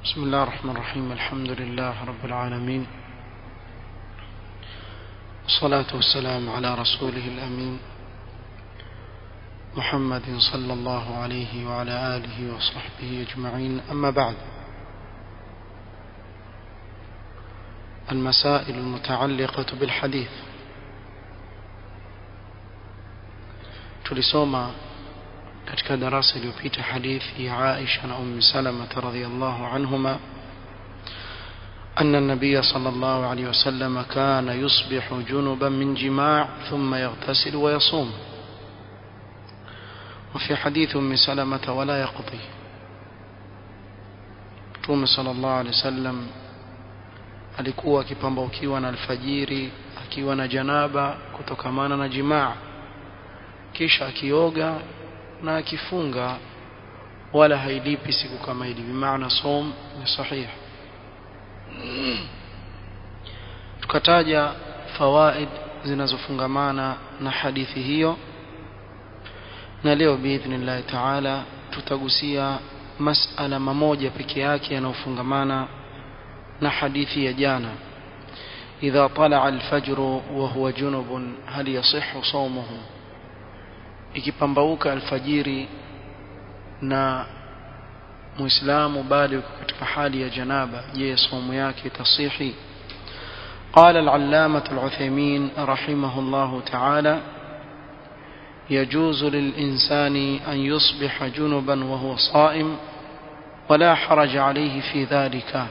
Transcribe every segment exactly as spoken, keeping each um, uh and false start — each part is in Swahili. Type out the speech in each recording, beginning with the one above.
بسم الله الرحمن الرحيم. الحمد لله رب العالمين، والصلاة والسلام على رسوله الأمين محمد صلى الله عليه وعلى آله وصحبه أجمعين. أما بعد، المسائل المتعلقة بالحديث. tulisoma katika darasa iliyopita hadithi ya Aisha na Ummu Salama radhiyallahu anhuma أن النبي صلى الله عليه وسلم كان يصبح جنبا من جماع ثم يغتسل ويصوم. وفي حديث أم سلمة ولا يقضي، Mtume صلى الله عليه وسلم alikuwa akipambaukiwa na alfajiri akiwa na janaba kutokamana na jimaa, kisha akioga na akifunga, wala hailipi siku kama hili, bimaana som ni sahih. Tukataja fawaid zinazofungamana na hadithi hiyo, na leo biidhnillah taala tutagusia masala mamoja peke yake yanayofungamana na hadithi ya jana. idha tala'a al-fajr wa huwa junubun hal yasihhu sawmuhu, ikipambauka alfajiri na muislamu bado yuko katika hali ya janaba, je, saumu yake tasihi? قال العلامة العثيمين رحمه الله تعالى: يجوز للإنسان أن يصبح جنبا وهو صائم ولا حرج عليه في ذلك.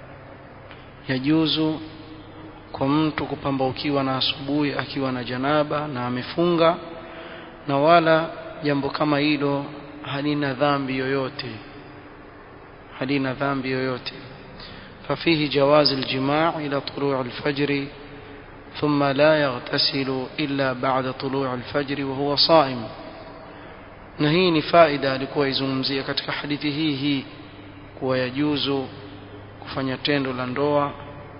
يجوز kwa mtu kupambaukiwa na asubuhi akiwa na janaba na amefunga, na wala jambo kama hilo halina dhambi yoyote, halina dhambi yoyote. ففيه جواز الجماع إلى طلوع الفجر ثم لا يغتسل إلا بعد طلوع الفجر وهو صائم. na hii ni faida alikuwa izungumzia katika hadithi hii hii, kuwa yajuzu kufanya tendo la ndoa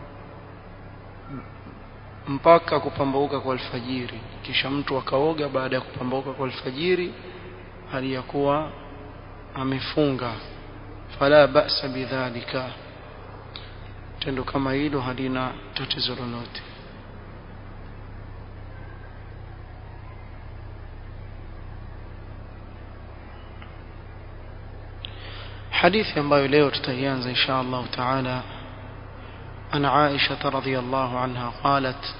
mpaka kupambauka kwa alfajiri, kisha mtu akaoga baada ya kupambauka kwa alfajiri hali ya kuwa amefunga, fala ba'sa bidhalika. Tendo kama hilo halina tatizo lolote. hadithi ambayo leo tutaianza insha Allah taala عن عائشة رضي الله عنها قالت: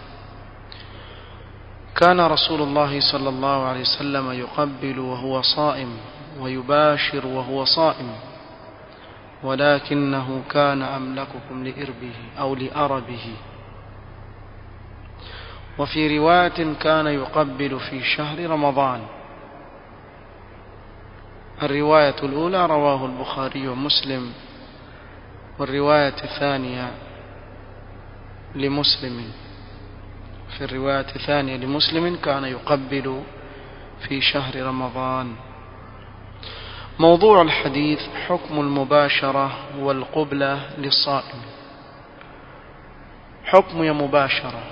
كان رسول الله صلى الله عليه وسلم يقبل وهو صائم ويباشر وهو صائم، ولكنه كان أملككم لإربه أو لأربه. وفي رواية كان يقبل في شهر رمضان. الرواية الأولى رواه البخاري ومسلم، والرواية الثانية لمسلم. في الرواية الثانية لمسلم كان يقبل في شهر رمضان. موضوع الحديث: حكم المباشرة والقبلة للصائم. حكم يا مباشرة،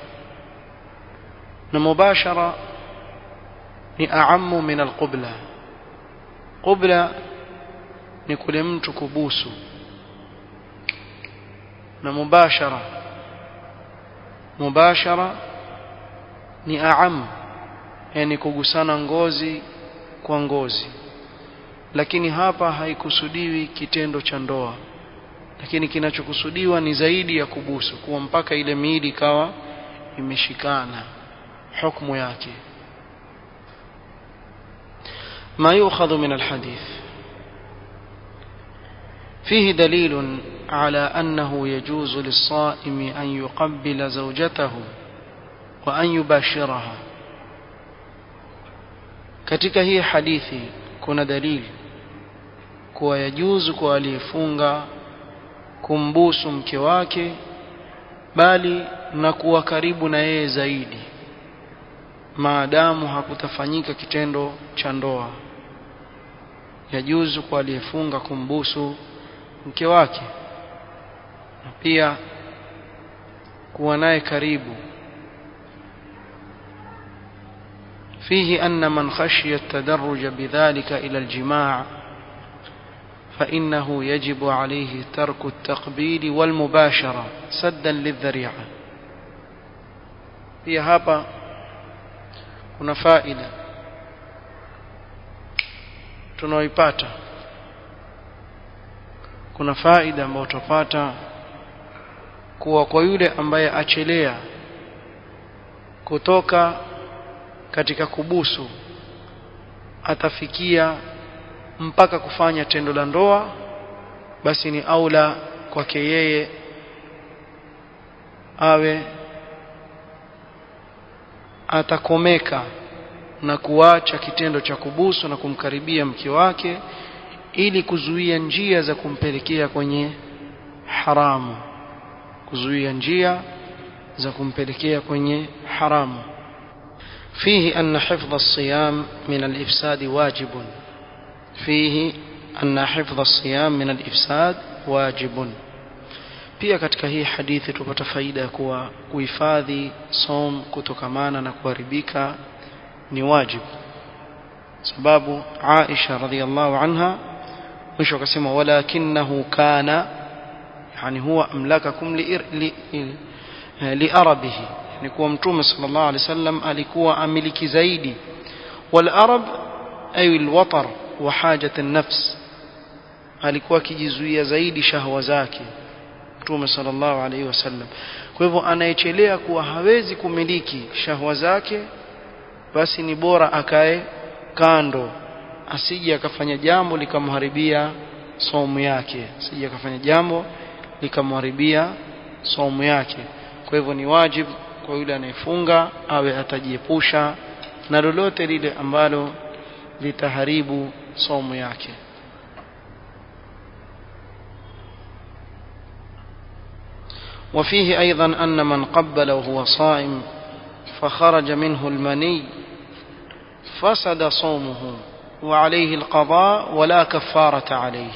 المباشرة أعم من القبلة. قبلة نقول mtu kubusu, na mubashara mubashara ni aam, yani kugusana ngozi kwa ngozi, lakini hapa haikusudiwi kitendo cha ndoa, lakini kinachokusudiwa ni zaidi ya kubusu, kuwa mpaka ile miili ikawa imeshikana. hukumu yake: ما يؤخذ من الحديث: فيه دليل على أنه يجوز للصائم أن يقبل زوجته وأن يباشرها. katika hii hadithi kuna dalili kuwa yajuzu kwa aliyefunga kumbusu mke wake, bali na kuwa karibu na yeye zaidi, maadamu hakutafanyika kitendo cha ndoa. Yajuzu kwa aliyefunga kumbusu mke wake na pia kuwa naye karibu. فيه أن من خشي التدرج بذلك إلى الجماع فإنه يجب عليه ترك التقبيل والمباشرة سدا للذريعة. هي hapa kuna faida tunaoipata, kuna faida ambayo tupata kuwa kwa yule ambaye achelea kutoka katika kubusu atafikia mpaka kufanya tendo la ndoa, basi ni aula kwake yeye awe atakomeka na kuacha kitendo cha kubusu na kumkaribia mke wake, ili kuzuia njia za kumpelekea kwenye haramu, kuzuia njia za kumpelekea kwenye haramu. فيه أن حفظ الصيام من الإفساد واجب فيه أن حفظ الصيام من الإفساد واجب. pia katika hii hadithi tupata faida ya kuwa kuhifadhi som kutokamana na kuharibika ni wajibu, sababu Aisha radhiallahu anha mwisho akasema walakinahu kana, yani huwa amlakakum li li, li arabihi, ni kuwa mtume sallallahu alaihi wasallam alikuwa amiliki zaidi. wal arab ay al watar wa hajat an-nafs, alikuwa akijizuia zaidi shahwa zake mtume sallallahu alaihi wasallam. Kwa hivyo anayechelea kuwa hawezi kumiliki shahwa zake, basi ni bora akae kando, asije akafanya jambo likamharibia saumu yake, asije akafanya jambo likamharibia saumu yake. Kwa hivyo ni wajibu kwa yule anayefunga awe atajiepusha na lolote lile ambalo litaharibu saumu yake. وفيه أيضا أن من قبل وهو صائم فخرج منه المني فسد صومه وعليه القضاء ولا كفارة عليه.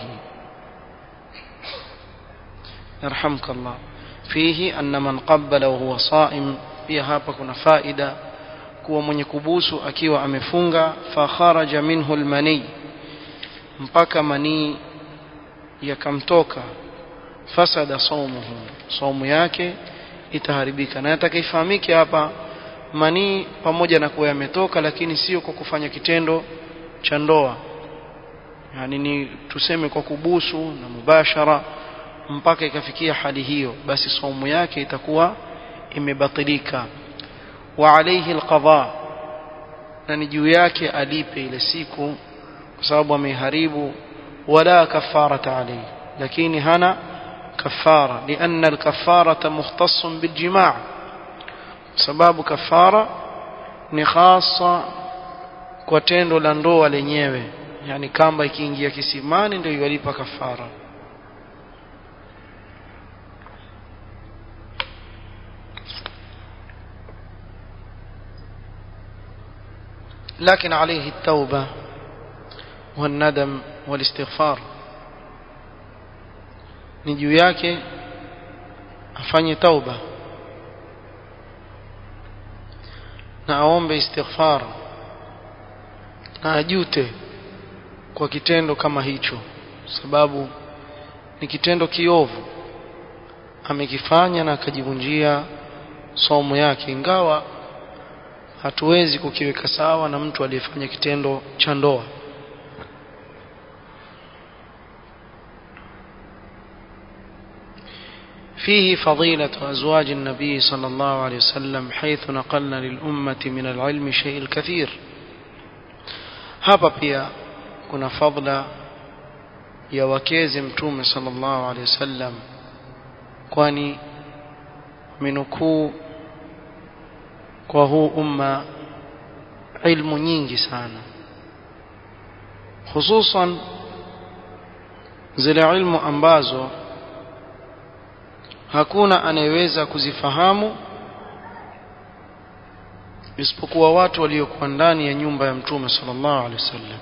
يرحمك الله. فيه أن من قبل وهو صائم، pia hapa kuna faida kuwa mwenye kubusu akiwa amefunga, fakharaja minhu almani, mpaka mani yakamtoka, fasada sawmuhu, saumu yake itaharibika. Na atakayefahamike hapa mani pamoja na kuwa yametoka, lakini sio kwa kufanya kitendo cha ndoa, yani ni tuseme kwa kubusu na mubashara, mpaka ikafikia hali hiyo, basi saumu yake itakuwa imebatilika. Wa alayhi alqadha, na ni juu yake alipe ile siku kwa sababu ameharibu. Wala kafarata alayhi, lakini hana kafara, lianna alkafarata mukhtassun biljimaa, sababu kafara ni khasa kwa tendo la ndoa lenyewe, yani kamba ikiingia kisimani ndio yalipa kafara. لكن عليه التوبة والندم والاستغفار، ni juu yake afanye tauba na aombe istighfar na ajute kwa kitendo kama hicho, sababu ni kitendo kiovu amekifanya na akajivunjia saumu yake, ingawa hatuwezi kukiweka sawa na mtu aliyefanya kitendo cha ndoa. فيه فضيلة أزواج النبي صلى الله عليه وسلم حيث نقلنا للأمة من العلم شيء الكثير. hapa pia kuna fadla ya wakeze mtume sallallahu alaihi wasallam, kwani minukuu kwa huu umma ilmu nyingi sana, hususan zile ilmu ambazo hakuna anayeweza kuzifahamu isipokuwa watu waliokuwa ndani ya nyumba ya mtume sallallahu alaihi wasallam.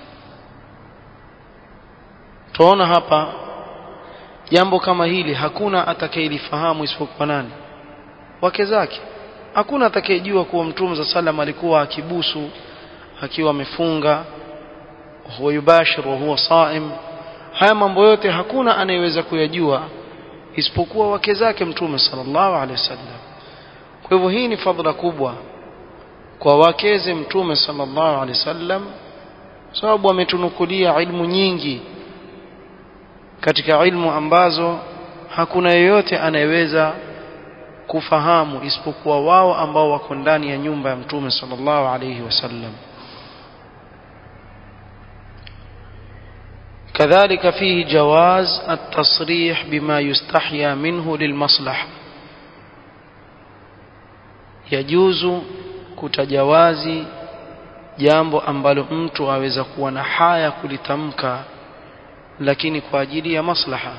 Tuona hapa jambo kama hili hakuna atakayelifahamu isipokuwa nani? Wake zake. Hakuna atakayejua kuwa mtume za sallam alikuwa akibusu akiwa amefunga, huwa yubashir wa huwa saim. haya mambo yote hakuna anayeweza kuyajua isipokuwa wake zake mtume sallallahu alaihi wasallam. Kwa hivyo hii ni fadhila kubwa kwa wakeze mtume sallallahu alaihi wasallam, sababu ametunukulia ilmu nyingi katika ilmu ambazo hakuna yeyote anayeweza kufahamu isipokuwa wao ambao wako ndani ya nyumba ya mtume sallallahu alaihi wasallam. كذلك فيه جواز التصريح بما يستحيا منه للمصلحة. يجوز kutajawazi jambo ambalo mtu aweza kuwa na haya kulitamka lakini kwa ajili ya maslaha,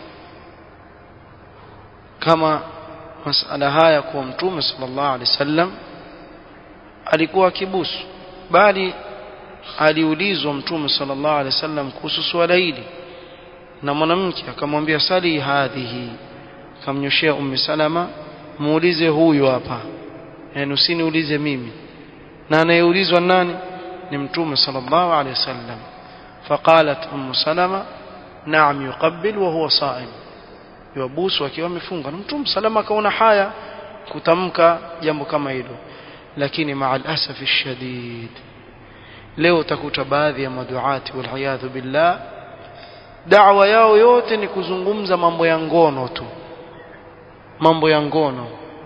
kama masala haya kwa mtume sallallahu alaihi wasallam alikuwa kibusu, bali aliulizwa mtume sallallahu alaihi wasallam kuhusu swala hili na mwanamke akamwambia sali hadhihi, akamnyoshia Ummu Salama, muulize huyu hapa, yani usiniulize mimi. Na anayeulizwa nani? Ni mtume sallallahu alaihi wasallam. Faqalat Ummu Salama na'am yuqabbil wa huwa sa'im, yubusu akiwa amefunga. Na mtume Salama akaona haya kutamka jambo kama hilo, lakini maa al-asaf ash-shadid leo utakuta baadhi ya maduati wal'iyadhu billah da'wa yao yote ni kuzungumza mambo ya ngono tu, mambo ya ngono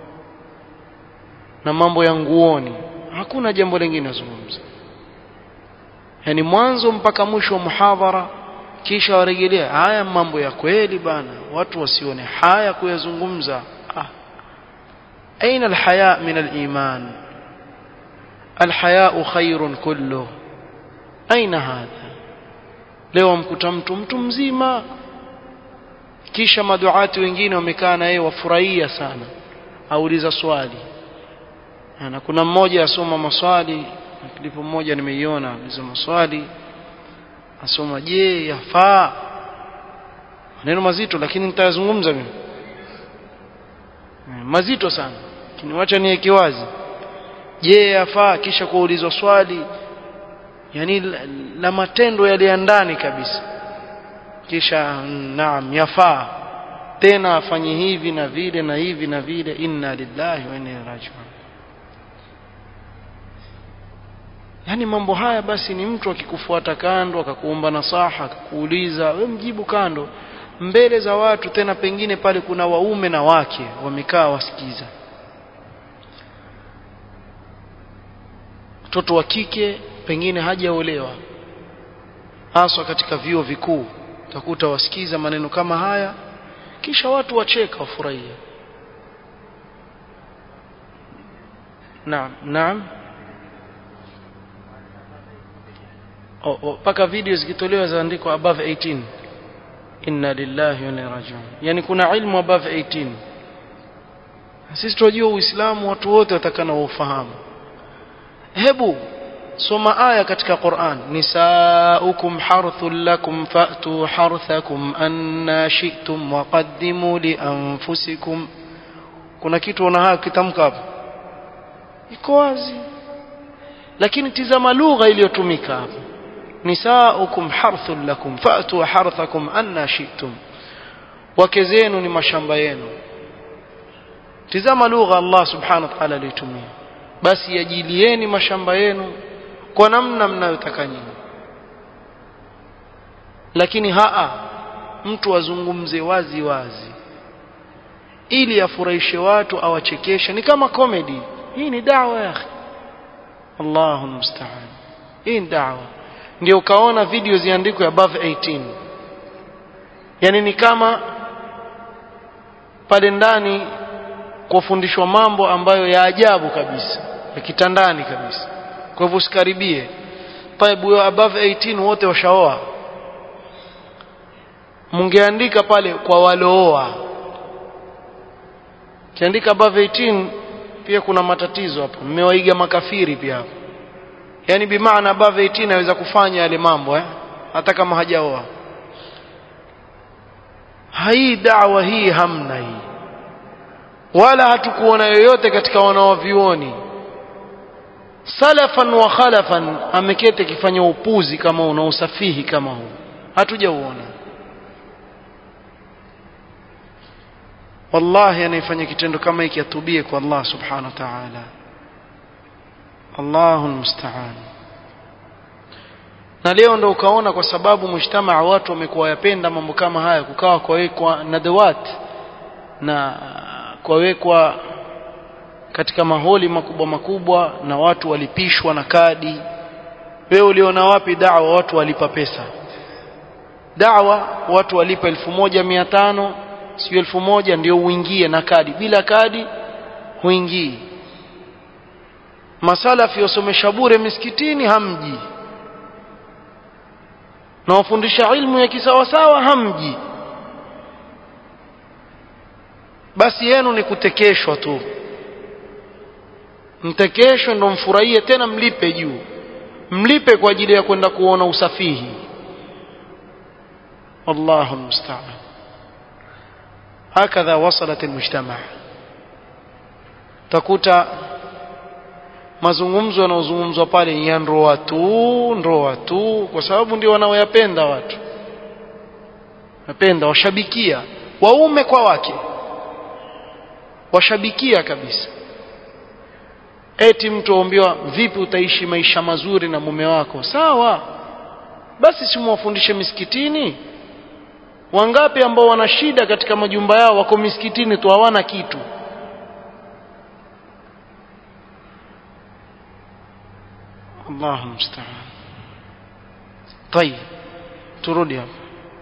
na mambo ya nguoni, hakuna jambo lingine zungumza. Yani mwanzo mpaka mwisho wa muhadhara, kisha warejelea haya mambo ya kweli bana, watu wasione haya kuyazungumza. ah. aina alhaya min aliman? الحياء خير كله، أين هذا؟ leo mkuta mtu mtu mzima kisha maduati wengine wamekaa na yeye wafurahia sana, auliza swali. Na kuna mmoja asoma maswali, klipu mmoja nimeiona auliza maswali, asoma je yafaa, maneno mazito lakini nitayazungumza mimi, mazito sana kiniwacha niweke wazi. Je yafaa? Kisha kuulizwa swali yani la, la matendo yale ya ndani kabisa, kisha naam yafaa, tena afanye hivi na vile na hivi na vile. Inna lillahi wa inna ilaihi raji'un. Yani mambo haya basi ni mtu akikufuata kando akakuomba nasaha akakuuliza, wewe mjibu kando mbele za watu, tena pengine pale kuna waume na wake wamekaa wasikiza. Mtoto wa kike pengine hajaolewa, hasa katika vyuo vikuu, utakuta wasikiza maneno kama haya, kisha watu wacheka wafurahia. Naam, naam. Oh, oh, paka video zikitolewa zaandikwa above eighteen. Inna lillahi wa inna ilaihi raji'un. Yani kuna ilmu above eighteen. Sisi tunajua Uislamu watu wote watakana wafahamu. Hebu soma aya katika Qur'an, nisaukum harthul lakum fa'tu harthakum anna shi'tum wa qaddimu li anfusikum. Kuna kitu una haki kitamka hapo, iko wazi, lakini tizama lugha iliyotumika hapo, nisaukum harthul lakum fa'tu harthakum anna shi'tum, wake zenu ni mashamba yenu. Tizama lugha Allah subhanahu wa ta'ala aliyotumia, basi yajilieni mashamba yenu kwa namna mnayotaka nyinyi. Lakini haa, mtu azungumze wazi wazi ili afurahishe watu, awachekeshe, ni kama comedy. Hii ni da'wa ya akhi, Allahu musta'an. Hii ni da'wa. Ndio ukaona video ziandikwe above eighteen, yani ni kama pale ndani kufundishwa mambo ambayo ya ajabu kabisa, ya kitandani kabisa, kwa hivyo usikaribie. Taibu ya above eighteen wote washaoa, mungeandika pale kwa walooa. Kiandika above eighteen pia kuna matatizo hapo, mmewaiga makafiri pia hapo. Yani bi maana above eighteen aweza kufanya yale mambo eh hata kama hajaoa. Hii da'wa hii hamna hii, wala hatukuona yoyote katika wanaovioni salafan wa khalafan amekete kifanya upuzi kama una usafihi kama huu, hatujauona. wallahi anayefanya kitendo kama hiki atubie kwa Allah subhanahu wa ta'ala. Allahu musta'an. Na leo ndo ukaona kwa sababu mujtamaa watu wamekuwa yapenda mambo kama haya, kukawa kwawekwa nadawat na kwawekwa katika maholi makubwa makubwa na watu walipishwa na kadi. Wewe uliona wapi da'wa watu walipa pesa? Da'wa watu walipa elfu moja mia tano, sio elfu moja ndio uingie na kadi. Bila kadi huingii. Masalafi wasomesha bure misikitini hamji. Na wafundisha ilmu ya kisawasawa hamji. Basi yenu ni kutekeshwa tu. Mtekeshwe ndo mfurahie, tena mlipe juu. Mlipe kwa ajili ya kwenda kuona usafihi. Wallahu musta'an. Hakadha wasalat almujtama'. Takuta mazungumzo yanayozungumzwa pale ya ndoa tu, ndoa tu, kwa sababu ndio wanaoyapenda watu. Napenda washabikia waume kwa wake. Washabikia kabisa. Eti mtu aombiwa vipi utaishi maisha mazuri na mume wako? Sawa. Basi si muwafundishe misikitini. Wangapi ambao wana shida katika majumba yao wako misikitini tu hawana kitu. Allahu musta'an. طيب turudi hapa.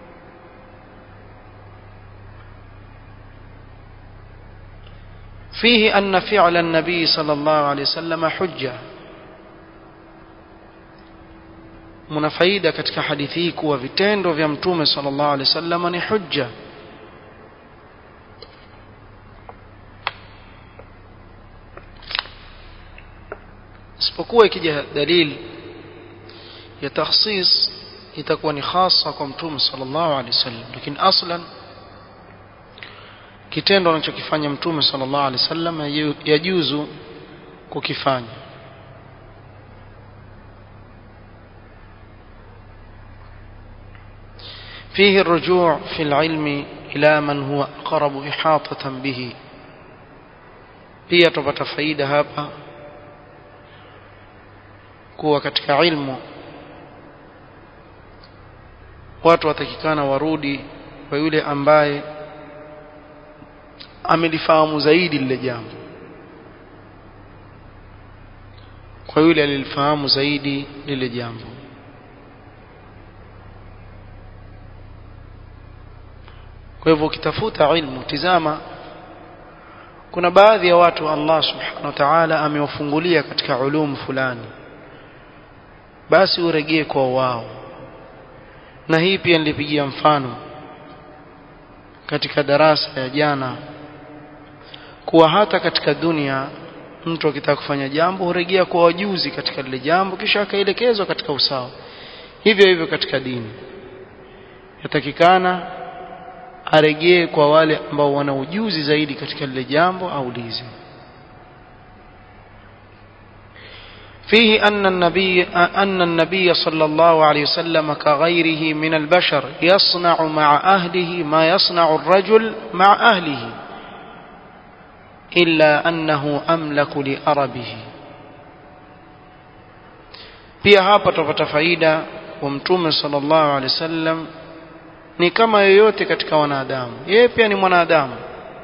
فيه أن فعل النبي صلى الله عليه وسلم حجة. muna faida katika hadithi hii kuwa vitendo vya mtume sallallahu alaihi wasallam ni hujja. isipokuwa ikija dalili ya takhsis itakuwa ni khasa kwa mtume sallallahu alaihi wasallam. Lakini aslan kitendo anachokifanya mtume sallallahu alaihi wasallam yajuzu kukifanya. فيه الرجوع في العلم إلى من هو أقرب إحاطة به. pia tupata faida hapa kuwa katika ilmu watu watakikana warudi kwa yule ambaye amelifahamu zaidi lile jambo, kwa yule alilifahamu zaidi lile jambo. Kwa hivyo ukitafuta ilmu, tizama kuna baadhi ya watu Allah subhanahu wa ta'ala amewafungulia katika ulum fulani, basi uregee kwa wao. Na hii pia nilipigia mfano katika darasa ya jana kuwa hata katika dunia mtu akitaka kufanya jambo huregea kwa wajuzi katika lile jambo kisha akaelekezwa katika usawa. Hivyo hivyo katika dini yatakikana aregee kwa wale ambao wana ujuzi zaidi katika lile jambo aulize. فيه أن النبي أن النبي صلى الله عليه وسلم كغيره من البشر يصنع مع أهله ما يصنع الرجل مع أهله إلا أنه أملك لأربه. pia hapa tupata faida wa mtume sallallahu alaihi wasallam ni kama yoyote katika wanadamu. Yeye pia ni mwanadamu,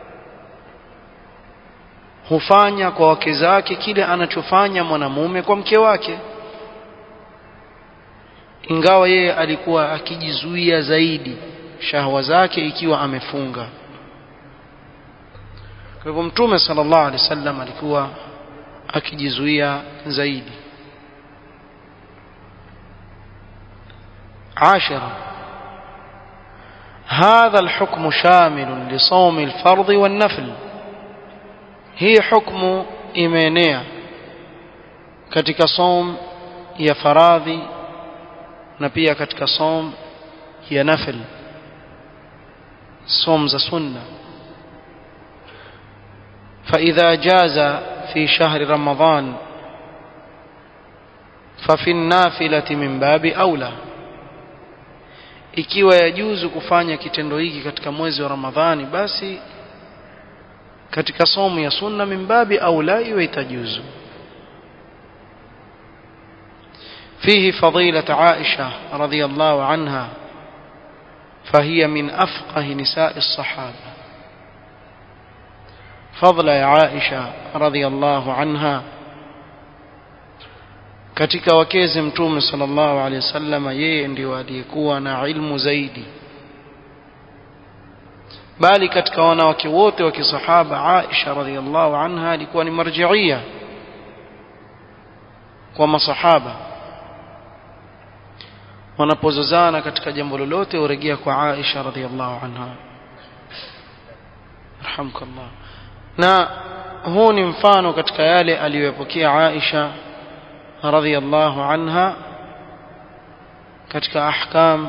hufanya kwa wake zake kile anachofanya mwanamume kwa mke wake, ingawa yeye alikuwa akijizuia zaidi shahwa zake ikiwa amefunga. Kwa hivyo mtume sallallahu alaihi wasallam alikuwa akijizuia zaidi. عاشرا هذا الحكم شامل لصوم الفرض والنفل. هي حكم imeenea katika som ya faradhi na pia katika som ya nafil, som za sunna. فإذا جاز في شهر رمضان ففي النافلة من باب أولى. ikiwa yajuzu kufanya kitendo hiki katika mwezi wa Ramadhani, basi katika somo ya sunna mimbabi au la iwe itajuzu. فيه فضيلة عائشة رضي الله عنها فهي من أفقه نساء الصحابة. فضل عائشة رضي الله عنها katika wakeze mtume sallallahu alaihi wasallam, yeye ndiye aliyekuwa na ilmu zaidi, bali katika wanawake wote wa kisahaba Aisha radhiallahu anha alikuwa ni marjiia kwa masahaba. Wanapozozana katika jambo lolote urejea kwa Aisha radhiallahu anha. Rahimkallah. Na huu ni mfano katika yale aliyopokea Aisha radhiallahu anha katika ahkam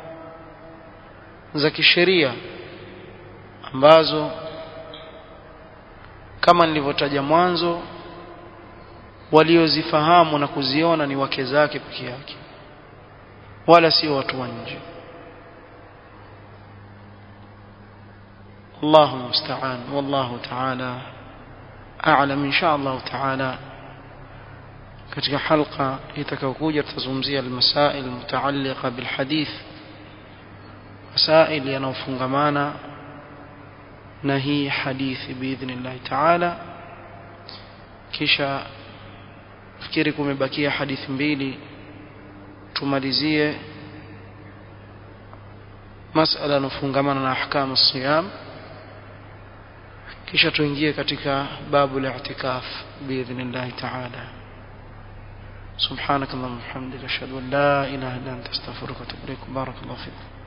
za kisheria ambazo kama nilivyotaja mwanzo waliozifahamu na kuziona ni wake zake peke yake, wala si watu wa nje. Allahu musta'an, wallahu ta'ala a'lam. insha Allah ta'ala katika halqa itakayokuja tutazungumzia almasail mutaalliqa bilhadith, masail yanayofungamana na hii hadithi biidhnillah ta'ala. Kisha fikiri kumebakia hadithi mbili tumalizie masala yanayofungamana na ahkam as-siyam, kisha tuingie katika babu al-i'tikaf biidhnillah ta'ala. سبحانك اللهم وبحمدك اشهد ان لا اله الا انت استغفرك واتوب اليك. بارك الله فيك.